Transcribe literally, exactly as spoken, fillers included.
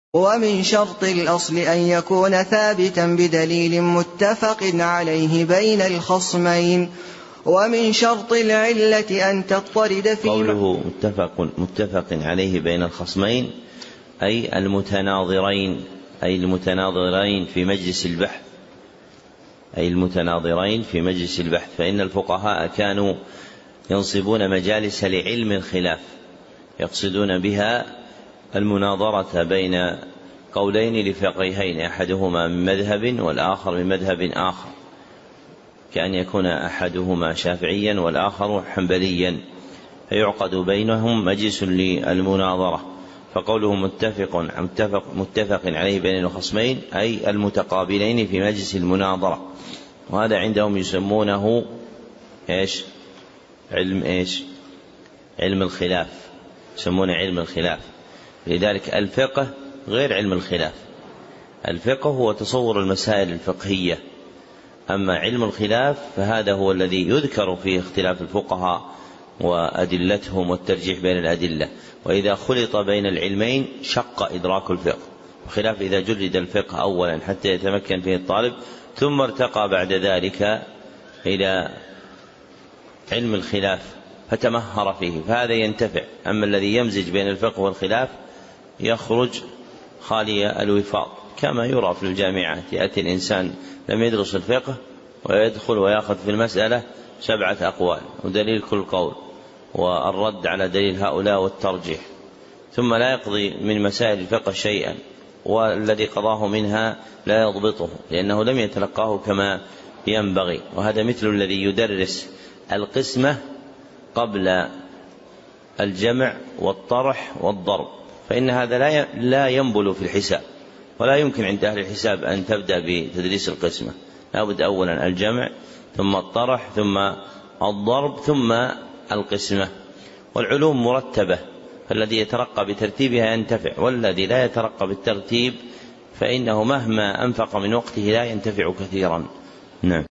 ومن شرط الأصل أن يكون ثابتا بدليل متفق عليه بين الخصمين. ومن شرط العلة أن تضطرد في قوله متفق, متفق عليه بين الخصمين أي المتناظرين أي المتناظرين في مجلس البحث أي المتناظرين في مجلس البحث فإن الفقهاء كانوا ينصبون مجالس لعلم الخلاف يقصدون بها المناظرة بين قولين لفقيهين أحدهما من مذهب والآخر من مذهب آخر، كأن يكون أحدهما شافعيا والآخر حنبليا، فيعقد بينهم مجلس للمناظرة. فقوله متفق, متفق, متفق عليه بين الخصمين أي المتقابلين في مجلس المناظرة، وهذا عندهم يسمونه إيش؟ علم إيش؟ علم الخلاف، يسمونه علم الخلاف. لذلك الفقه غير علم الخلاف، الفقه هو تصور المسائل الفقهية، أما علم الخلاف فهذا هو الذي يذكر فيه اختلاف الفقهاء وأدلتهم والترجيح بين الأدلة، وإذا خلط بين العلمين شق إدراك الفقه، وخلاف إذا جرد الفقه أولا حتى يتمكن فيه الطالب ثم ارتقى بعد ذلك إلى علم الخلاف فتمهر فيه فهذا ينتفع. أما الذي يمزج بين الفقه والخلاف يخرج خالي الوفاق، كما يرى في الجامعات، يأتي الإنسان لم يدرس الفقه ويدخل ويأخذ في المسألة سبعة أقوال ودليل كل قول والرد على دليل هؤلاء والترجيح، ثم لا يقضي من مسائل الفقه شيئا، والذي قضاه منها لا يضبطه لأنه لم يتلقاه كما ينبغي. وهذا مثل الذي يدرس القسمة قبل الجمع والطرح والضرب، فإن هذا لا ينبل في الحساب، ولا يمكن عند أهل الحساب أن تبدأ بتدريس القسمة، لا بد أولا الجمع ثم الطرح ثم الضرب ثم القسمة. والعلوم مرتبة، فالذي يترقى بترتيبها ينتفع، والذي لا يترقى بالترتيب فإنه مهما أنفق من وقته لا ينتفع كثيرا. نعم.